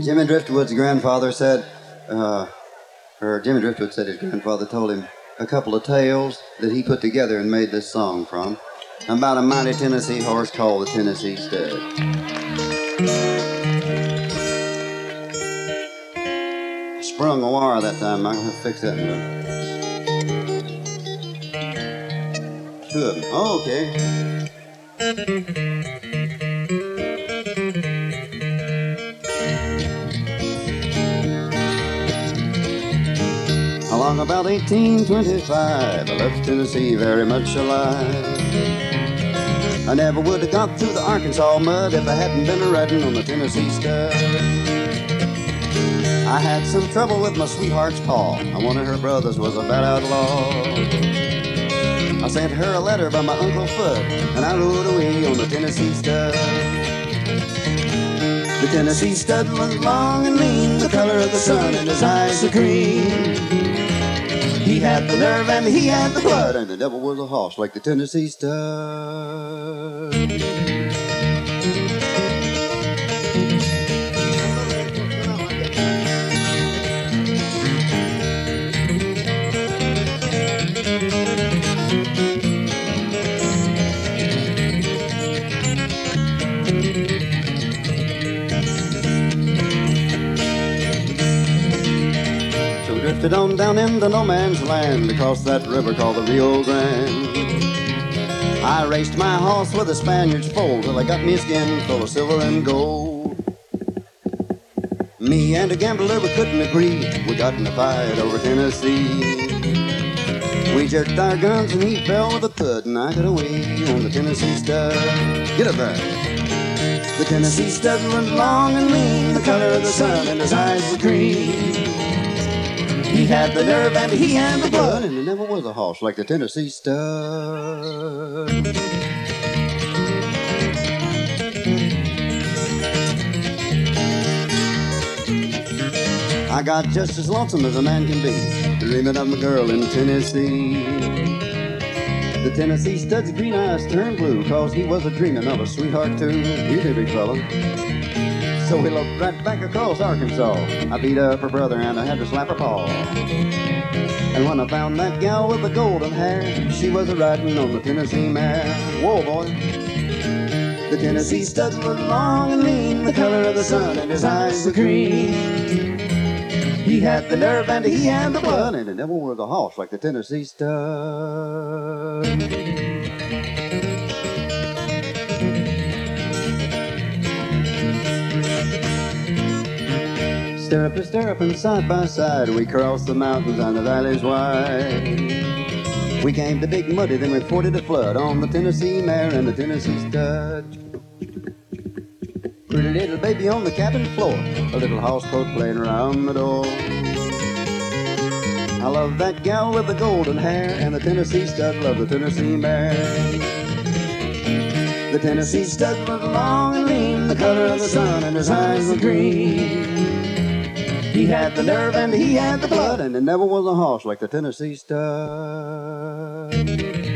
Jimmy Driftwood's grandfather said, Jimmy Driftwood said his grandfather told him a couple of tales that he put together and made this song from, about a mighty Tennessee horse called the Tennessee Stud. Sprung a wire that time. I'm going to fix that in a minute. Two of them. Oh, okay. Along about 1825, I left Tennessee very much alive. I never would have got through the Arkansas mud if I hadn't been riding on the Tennessee Stud. I had some trouble with my sweetheart's paw. One of her brothers was a bad outlaw. I sent her a letter by my Uncle Fudd, and I rode away on the Tennessee Stud. The Tennessee Stud was long and lean, the color of the sun, and his eyes were green. He had the nerve and he had the blood, and the devil was a horse like the Tennessee Stud. Drifted on down into no man's land across that river called the Rio Grande. I raced my horse with a Spaniard's foal till I got me a skin full of silver and gold. Me and a gambler, we couldn't agree. We got in a fight over Tennessee. We jerked our guns and he fell with a thud, and I got away on the Tennessee Stud. Get up there. The Tennessee Stud was long and lean, the color of the sun, and his eyes were green. He had the nerve and he had the blood, and there never was a horse like the Tennessee Stud. I got just as lonesome as a man can be, dreaming of my girl in Tennessee. The Tennessee Stud's green eyes turned blue, 'cause he was a-dreaming of a sweetheart too. You did, big fella. So we looked right back across Arkansas. I beat up her brother and I had to slap her paw. And when I found that gal with the golden hair, she was a-riding on the Tennessee mare. Whoa, boy. The Tennessee Stud was long and lean, the color of the sun, and his eyes were green. He had the nerve and he had the blood, and there never was a horse like the Tennessee Stud. Stirrup to stirrup and side by side, we crossed the mountains and the valleys wide. We came to Big Muddy, then we forded a flood on the Tennessee mare and the Tennessee Stud. Pretty little baby on the cabin floor, a little house coat playing around the door. I love that gal with the golden hair, and the Tennessee Stud loved the Tennessee mare. The Tennessee Stud was long and lean, the color of the sun, and his eyes were green. He had the nerve and he had the blood, and there never was a horse like the Tennessee Stud.